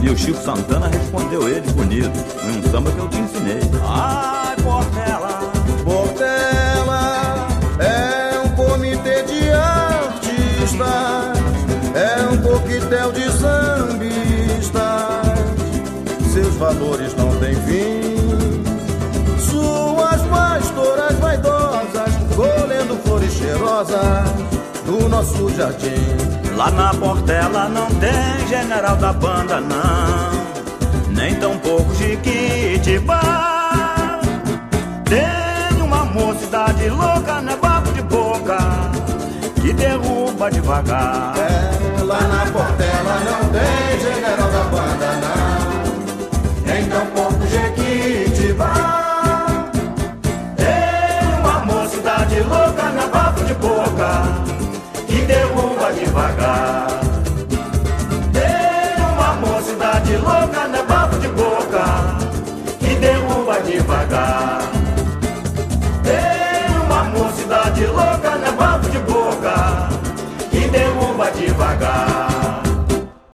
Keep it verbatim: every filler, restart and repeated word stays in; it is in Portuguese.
E o Chico Santana respondeu ele bonito, em um samba que eu te ensinei. Ai, Portela, Portela é um comitê de artistas, é um coquetel de sambistas. Seus valores não têm fim, suas pastoras vaidosas colhendo flores cheirosas do nosso jardim. Lá na Portela não tem general da banda, não, nem tão pouco Jiquitibá. Tem uma mocidade louca, né, bafo de boca, que derruba devagar. É, lá na Portela não tem general da banda, não, nem tão pouco Jequitibá. Tem uma mocidade louca, né, bafo de boca, que derruba devagar. Tem uma mocidade louca, né, bafo de boca, que derruba devagar. Tem uma mocidade louca,